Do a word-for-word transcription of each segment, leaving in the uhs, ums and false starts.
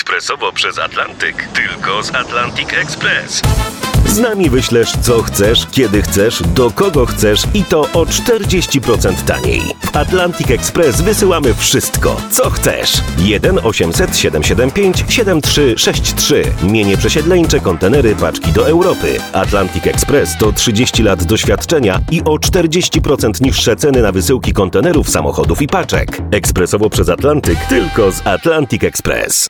ekspresowo przez Atlantyk. Tylko z Atlantic Express. Z nami wyślesz co chcesz, kiedy chcesz, do kogo chcesz i to o czterdzieści procent taniej. W Atlantic Express wysyłamy wszystko, co chcesz. jeden osiemset siedemset siedemdziesiąt pięć siedemdziesiąt trzy sześćdziesiąt trzy. Mienie przesiedleńcze, kontenery, paczki do Europy. Atlantic Express to trzydzieści lat doświadczenia i o czterdzieści procent niższe ceny na wysyłki kontenerów, samochodów i paczek. Ekspresowo przez Atlantyk, tylko z Atlantic Express.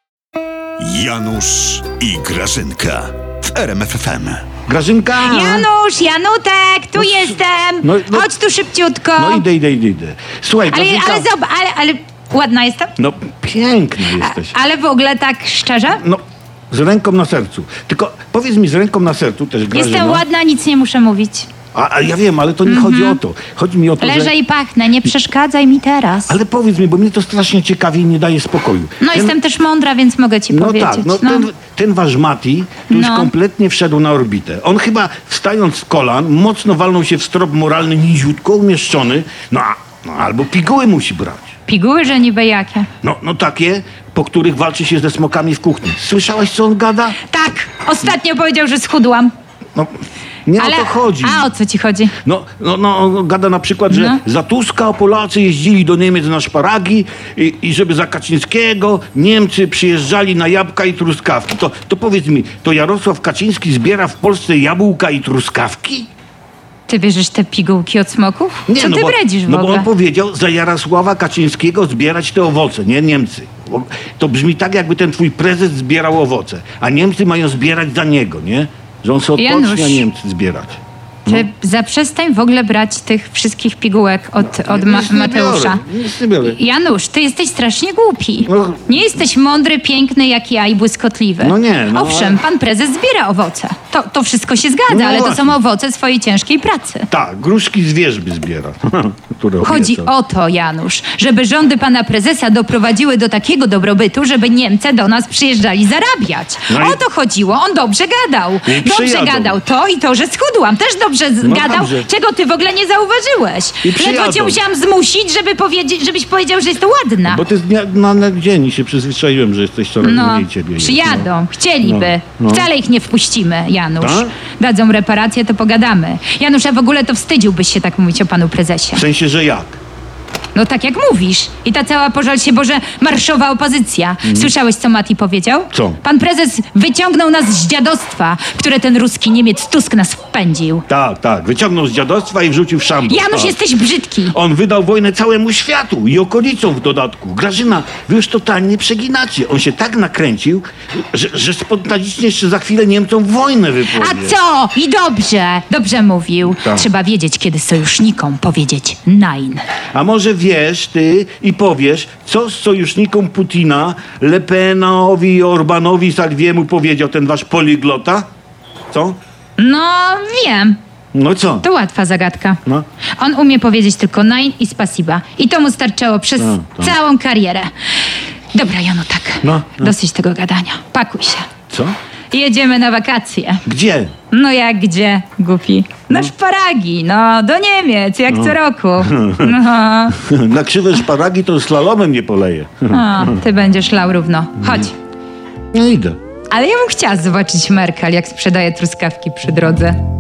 Janusz i Grażynka w R M F F M. Grażynka! Janusz, Janutek, tu no, jestem. No, no, Chodź tu szybciutko. No idę, idę, idę, idę. Słuchaj, ale, Grażynka... ale zobacz, ale, ale ładna jestem? No, piękna jesteś. A, ale w ogóle tak szczerze? No, z ręką na sercu. Tylko powiedz mi z ręką na sercu też, Grażyna. Jestem ładna, nic nie muszę mówić. A, a ja wiem, ale to nie mm-hmm. chodzi o to. Chodzi mi o to, Leżę że... i pachnę, nie przeszkadzaj mi teraz. Ale powiedz mi, bo mnie to strasznie ciekawi i nie daje spokoju. No ten... jestem też mądra, więc mogę ci no powiedzieć. Tak, no, no ten, ten wasz Mati to już no. kompletnie wszedł na orbitę. On chyba wstając z kolan mocno walnął się w strop moralny, niziutko umieszczony. No, a, no albo piguły musi brać. Piguły, że niby jakie? No, no takie, po których walczy się ze smokami w kuchni. Słyszałaś, co on gada? Tak, ostatnio powiedział, że schudłam. No, nie Ale, o to chodzi. A o co ci chodzi? No, no, no on gada na przykład, że No. za Tuska Polacy jeździli do Niemiec na szparagi i, i żeby za Kaczyńskiego Niemcy przyjeżdżali na jabłka i truskawki. To, to powiedz mi, to Jarosław Kaczyński zbiera w Polsce jabłka i truskawki? Ty bierzesz te pigułki od smoków? Nie, Co no ty bo, bredzisz w no ogóle? bo on powiedział za Jarosława Kaczyńskiego zbierać te owoce, nie Niemcy. Bo to brzmi tak, jakby ten twój prezes zbierał owoce, a Niemcy mają zbierać za niego, nie? Że on sobie odpocznie, Janusz. a Niemcy zbierać. Ty zaprzestań w ogóle brać tych wszystkich pigułek od, od Ma- Nic nie Mateusza. biorę, nic nie biorę. Janusz, ty jesteś strasznie głupi. No. Nie jesteś mądry, piękny jak ja i błyskotliwy. No nie, no Owszem, ale- pan prezes zbiera owoce. To, to wszystko się zgadza, No ale to właśnie. są owoce swojej ciężkiej pracy. Tak, gruszki z wierzby zbiera. które Chodzi obiecał. o to, Janusz, żeby rządy pana prezesa doprowadziły do takiego dobrobytu, żeby Niemcy do nas przyjeżdżali zarabiać. No i- O to chodziło, on dobrze gadał. I Dobrze przyjadą. gadał to i to, że schudłam. Też dobrze z- No gadał, dobrze. czego ty w ogóle nie zauważyłeś. I Ledwo przyjadą. cię musiałam zmusić, żeby powiedzieć, żebyś powiedział, że jest ładna. Bo ty z dnia na, na dzień i się przyzwyczaiłem, że jesteś coraz No, mniej ciebie. jest, przyjadą, chcieliby. No, no. Wcale ich nie wpuścimy, Janusz. Tak? Dadzą reparacje, to pogadamy. Janusz, a w ogóle to wstydziłbyś się tak mówić o panu prezesie. W sensie, że jak? No tak jak mówisz. I ta cała, pożal się Boże, marszowa opozycja. Słyszałeś, co Mati powiedział? Co? Pan prezes wyciągnął nas z dziadostwa, które ten ruski Niemiec Tusk nas wpędził. Tak, tak. Wyciągnął z dziadostwa i wrzucił w szambo. Janusz, tak. jesteś brzydki. On wydał wojnę całemu światu i okolicom w dodatku. Grażyna, wy już totalnie przeginacie. On się tak nakręcił, że, że spontanicznie jeszcze za chwilę Niemcom wojnę wypowie. A co? I dobrze. Dobrze mówił. Tak. Trzeba wiedzieć, kiedy sojusznikom powiedzieć nein. A może wiesz ty i powiesz, co z sojusznikom Putina, Le Penowi, Orbanowi, Salviemu powiedział ten wasz poliglota? Co? No, wiem. No co? To łatwa zagadka. No. On umie powiedzieć tylko nein i spasiba. I to mu starczało przez Tak, tak. całą karierę. Dobra, Janu, tak. No, no. Dosyć tego gadania. Pakuj się. Co? Jedziemy na wakacje. Gdzie? No jak gdzie, głupi? Na szparagi, no, do Niemiec, jak co roku. No, Na krzywe szparagi to slalomem nie poleje. a, ty będziesz lał równo. Chodź. No idę. Ale ja bym chciała zobaczyć Merkel, jak sprzedaje truskawki przy drodze.